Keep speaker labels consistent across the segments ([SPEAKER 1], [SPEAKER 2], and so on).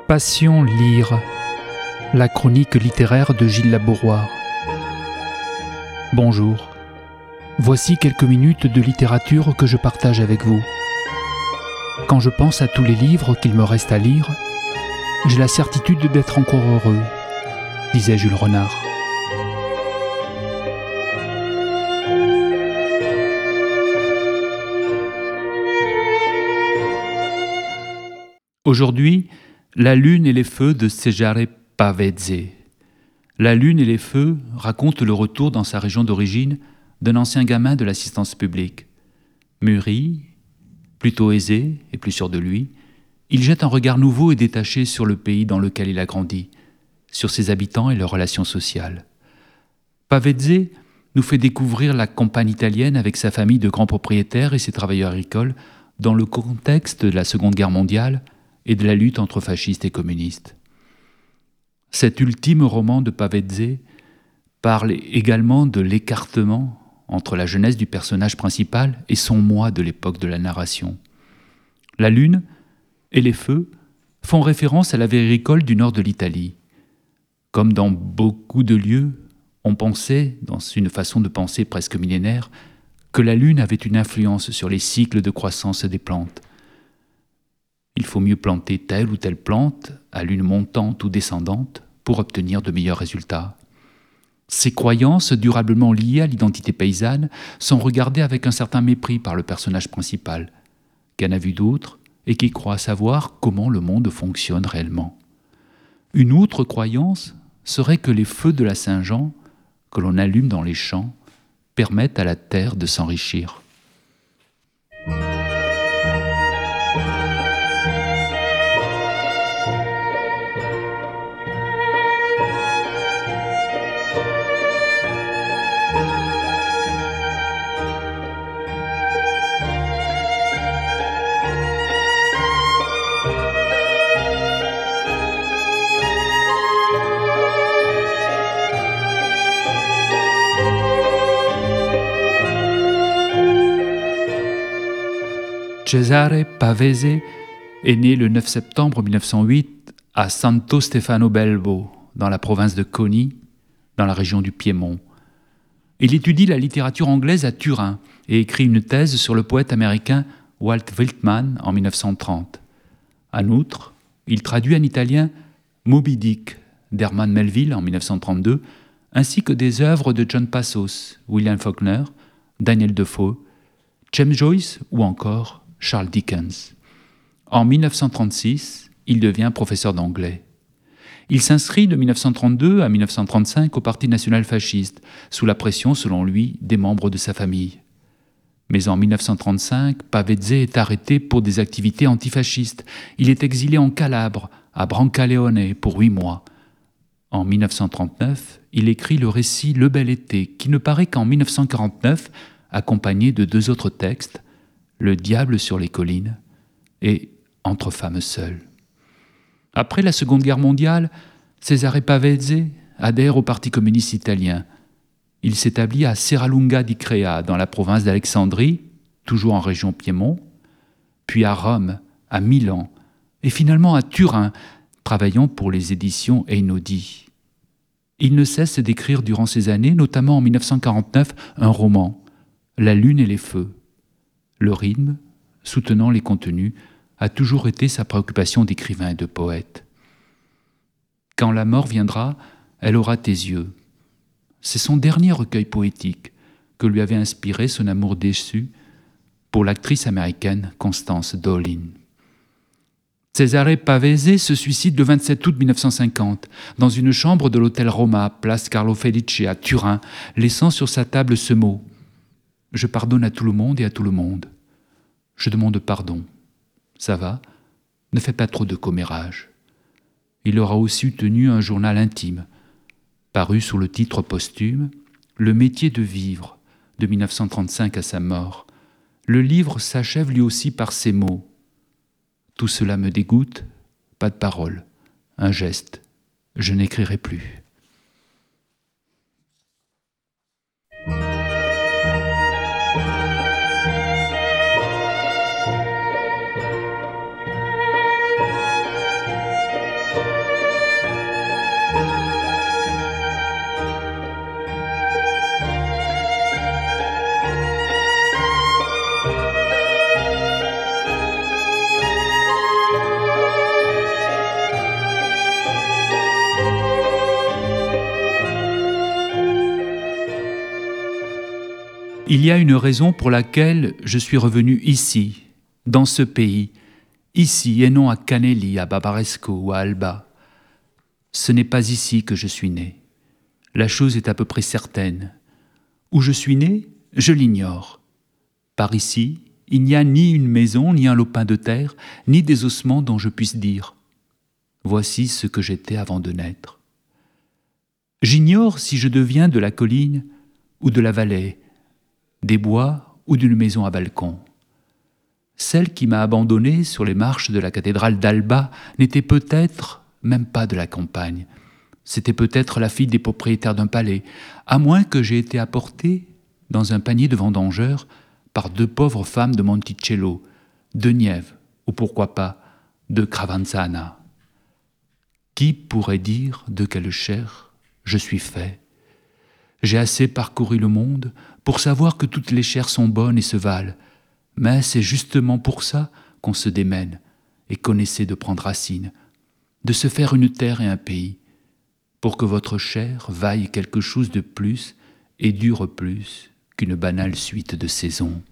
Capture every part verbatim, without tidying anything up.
[SPEAKER 1] Passion lire, la chronique littéraire de Gilles Labouroire. Bonjour, voici quelques minutes de littérature que je partage avec vous. Quand je pense à tous les livres qu'il me reste à lire, j'ai la certitude d'être encore heureux, disait Jules Renard. Aujourd'hui, La Lune et les feux de Cesare Pavese. La Lune et les feux racontent le retour dans sa région d'origine d'un ancien gamin de l'assistance publique. Mûri, plutôt aisé et plus sûr de lui, il jette un regard nouveau et détaché sur le pays dans lequel il a grandi, sur ses habitants et leurs relations sociales. Pavese nous fait découvrir la campagne italienne avec sa famille de grands propriétaires et ses travailleurs agricoles dans le contexte de la Seconde Guerre mondiale et de la lutte entre fascistes et communistes. Cet ultime roman de Pavese parle également de l'écartement entre la jeunesse du personnage principal et son moi de l'époque de la narration. La lune et les feux font référence à la vie agricole du nord de l'Italie. Comme dans beaucoup de lieux, on pensait, dans une façon de penser presque millénaire, que la lune avait une influence sur les cycles de croissance des plantes. Il faut mieux planter telle ou telle plante, à lune montante ou descendante, pour obtenir de meilleurs résultats. Ces croyances, durablement liées à l'identité paysanne, sont regardées avec un certain mépris par le personnage principal, qui en a vu d'autres et qui croit savoir comment le monde fonctionne réellement. Une autre croyance serait que les feux de la Saint-Jean, que l'on allume dans les champs, permettent à la terre de s'enrichir. Cesare Pavese est né le neuf septembre mille neuf cent huit à Santo Stefano Belbo, dans la province de Coni, dans la région du Piémont. Il étudie la littérature anglaise à Turin et écrit une thèse sur le poète américain Walt Whitman en mille neuf cent trente. En outre, il traduit en italien Moby Dick d'Herman Melville en mille neuf cent trente-deux, ainsi que des œuvres de John Passos, William Faulkner, Daniel Defoe, James Joyce ou encore Charles Dickens. En mille neuf cent trente-six, il devient professeur d'anglais. Il s'inscrit de mille neuf cent trente-deux à mille neuf cent trente-cinq au Parti national fasciste, sous la pression, selon lui, des membres de sa famille. Mais en mille neuf cent trente-cinq, Pavese est arrêté pour des activités antifascistes. Il est exilé en Calabre, à Brancaleone, pour huit mois. En mille neuf cent trente-neuf, il écrit le récit Le Bel Été, qui ne paraît qu'en mille neuf cent quarante-neuf, accompagné de deux autres textes, Le diable sur les collines et Entre femmes seules. Après la Seconde Guerre mondiale, Cesare Pavese adhère au Parti communiste italien. Il s'établit à Serralunga di Crea, dans la province d'Alexandrie, toujours en région Piémont, puis à Rome, à Milan, et finalement à Turin, travaillant pour les éditions Einaudi. Il ne cesse d'écrire durant ces années, notamment en mille neuf cent quarante-neuf, un roman, La Lune et les feux. Le rythme, soutenant les contenus, a toujours été sa préoccupation d'écrivain et de poète. Quand la mort viendra, elle aura tes yeux. C'est son dernier recueil poétique que lui avait inspiré son amour déçu pour l'actrice américaine Constance Dolin. Cesare Pavese se suicide le vingt-sept août mille neuf cent cinquante dans une chambre de l'hôtel Roma, place Carlo Felice à Turin, laissant sur sa table ce mot: « Je pardonne à tout le monde et à tout le monde. Je demande pardon. Ça va, ne fais pas trop de commérage. » Il aura aussi tenu un journal intime, paru sous le titre posthume « Le métier de vivre » de mille neuf cent trente-cinq à sa mort. Le livre s'achève lui aussi par ces mots: « Tout cela me dégoûte, pas de parole, un geste, je n'écrirai plus. » Il y a une raison pour laquelle je suis revenu ici, dans ce pays, ici et non à Canelli, à Barbaresco ou à Alba. Ce n'est pas ici que je suis né. La chose est à peu près certaine. Où je suis né, je l'ignore. Par ici, il n'y a ni une maison, ni un lopin de terre, ni des ossements dont je puisse dire « Voici ce que j'étais avant de naître ». J'ignore si je deviens de la colline ou de la vallée, des bois ou d'une maison à balcon. Celle qui m'a abandonné sur les marches de la cathédrale d'Alba n'était peut-être même pas de la campagne. C'était peut-être la fille des propriétaires d'un palais, à moins que j'aie été apporté dans un panier de vendangeurs par deux pauvres femmes de Monticello, de Nièvre, ou pourquoi pas de Cravanzana. Qui pourrait dire de quelle chair je suis fait? J'ai assez parcouru le monde pour savoir que toutes les chairs sont bonnes et se valent, mais c'est justement pour ça qu'on se démène et qu'on essaie de prendre racine, de se faire une terre et un pays, pour que votre chair vaille quelque chose de plus et dure plus qu'une banale suite de saisons.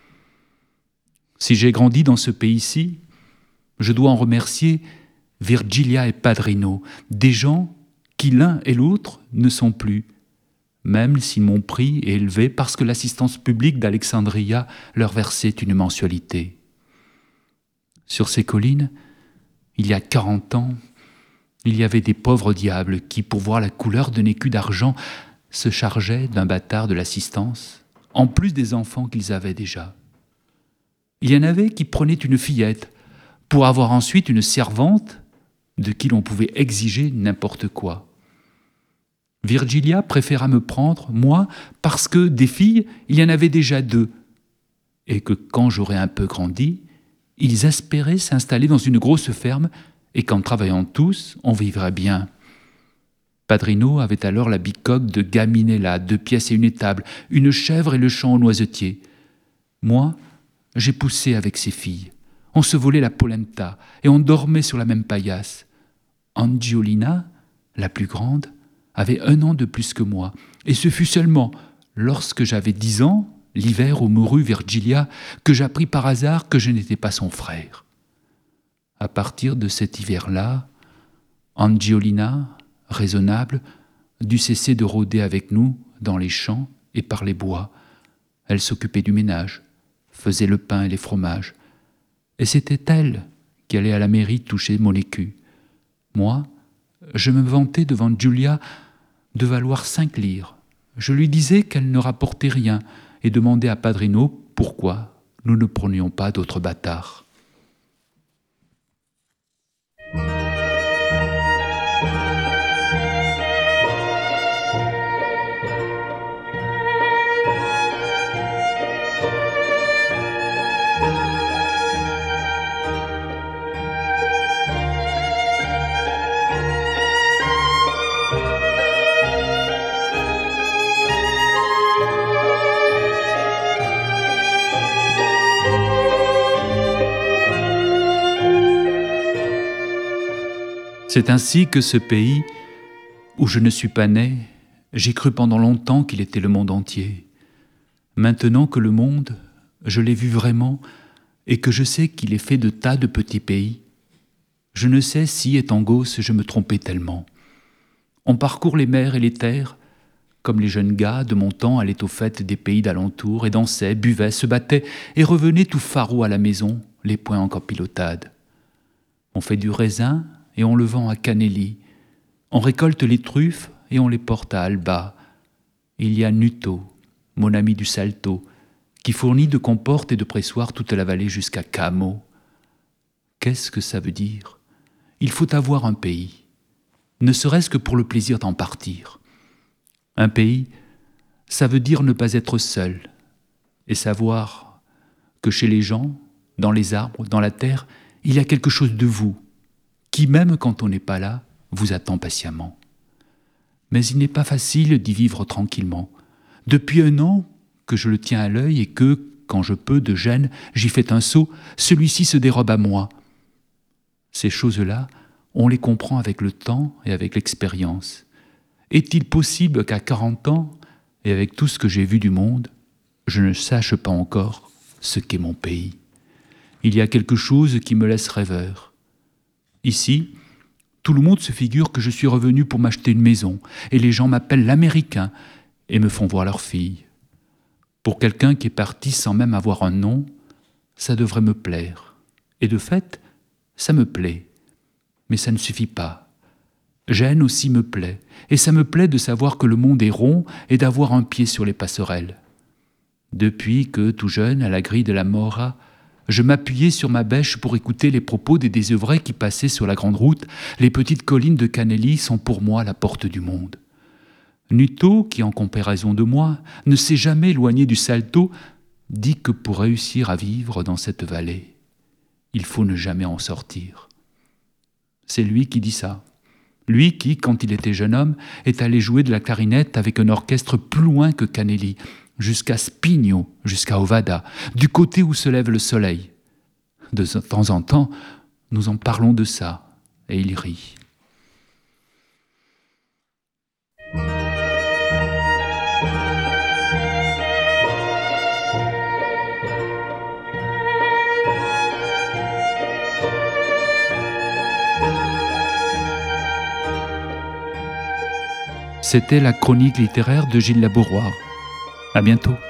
[SPEAKER 1] Si j'ai grandi dans ce pays-ci, je dois en remercier Virgilia et Padrino, des gens qui l'un et l'autre ne sont plus, même si mon prix est élevé parce que l'assistance publique d'Alexandria leur versait une mensualité. Sur ces collines, il y a quarante ans, il y avait des pauvres diables qui, pour voir la couleur d'un écu d'argent, se chargeaient d'un bâtard de l'assistance, en plus des enfants qu'ils avaient déjà. Il y en avait qui prenaient une fillette pour avoir ensuite une servante de qui l'on pouvait exiger n'importe quoi. Virgilia préféra me prendre, moi, parce que des filles, il y en avait déjà deux, et que quand j'aurais un peu grandi, ils espéraient s'installer dans une grosse ferme et qu'en travaillant tous, on vivrait bien. Padrino avait alors la bicoque de Gaminella, deux pièces et une étable, une chèvre et le champ aux noisetiers. Moi, j'ai poussé avec ces filles. On se volait la polenta et on dormait sur la même paillasse. Angiolina, la plus grande, avait un an de plus que moi, et ce fut seulement lorsque j'avais dix ans, l'hiver où mourut Virgilia, que j'appris par hasard que je n'étais pas son frère. À partir de cet hiver-là, Angiolina, raisonnable, dut cesser de rôder avec nous dans les champs et par les bois. Elle s'occupait du ménage, faisait le pain et les fromages, et c'était elle qui allait à la mairie toucher mon écu. Moi, je me vantais devant Giulia de valoir cinq lires. Je lui disais qu'elle ne rapportait rien et demandais à Padrino pourquoi nous ne prenions pas d'autres bâtards. C'est ainsi que ce pays, où je ne suis pas né, j'ai cru pendant longtemps qu'il était le monde entier. Maintenant que le monde, je l'ai vu vraiment, et que je sais qu'il est fait de tas de petits pays, je ne sais si, étant gosse, je me trompais tellement. On parcourt les mers et les terres, comme les jeunes gars de mon temps allaient aux fêtes des pays d'alentour et dansaient, buvaient, se battaient et revenaient tout faraud à la maison, les poings encore pilotades. On fait du raisin et on le vend à Canelli. On récolte les truffes et on les porte à Alba. Il y a Nuto, mon ami du Salto, qui fournit de comportes et de pressoirs toute la vallée jusqu'à Camo. Qu'est-ce que ça veut dire? Il faut avoir un pays, ne serait-ce que pour le plaisir d'en partir. Un pays, ça veut dire ne pas être seul, et savoir que chez les gens, dans les arbres, dans la terre, il y a quelque chose de vous, qui même quand on n'est pas là, vous attend patiemment. Mais il n'est pas facile d'y vivre tranquillement. Depuis un an que je le tiens à l'œil et que, quand je peux, de gêne, j'y fais un saut, celui-ci se dérobe à moi. Ces choses-là, on les comprend avec le temps et avec l'expérience. Est-il possible qu'à quarante ans, et avec tout ce que j'ai vu du monde, je ne sache pas encore ce qu'est mon pays. Il y a quelque chose qui me laisse rêveur. Ici, tout le monde se figure que je suis revenu pour m'acheter une maison, et les gens m'appellent l'Américain et me font voir leur fille. Pour quelqu'un qui est parti sans même avoir un nom, ça devrait me plaire. Et de fait, ça me plaît. Mais ça ne suffit pas. Gênes aussi me plaît, et ça me plaît de savoir que le monde est rond et d'avoir un pied sur les passerelles. Depuis que, tout jeune, à la grille de la Mora, je m'appuyais sur ma bêche pour écouter les propos des désœuvrés qui passaient sur la grande route, les petites collines de Canelli sont pour moi la porte du monde. Nuto, qui en comparaison de moi, ne s'est jamais éloigné du Salto, dit que pour réussir à vivre dans cette vallée, il faut ne jamais en sortir. C'est lui qui dit ça. Lui qui, quand il était jeune homme, est allé jouer de la clarinette avec un orchestre plus loin que Canelli, jusqu'à Spigno, jusqu'à Ovada, du côté où se lève le soleil. De temps en temps, nous en parlons de ça, et il rit. C'était la chronique littéraire de Gilles Labouroire. À bientôt.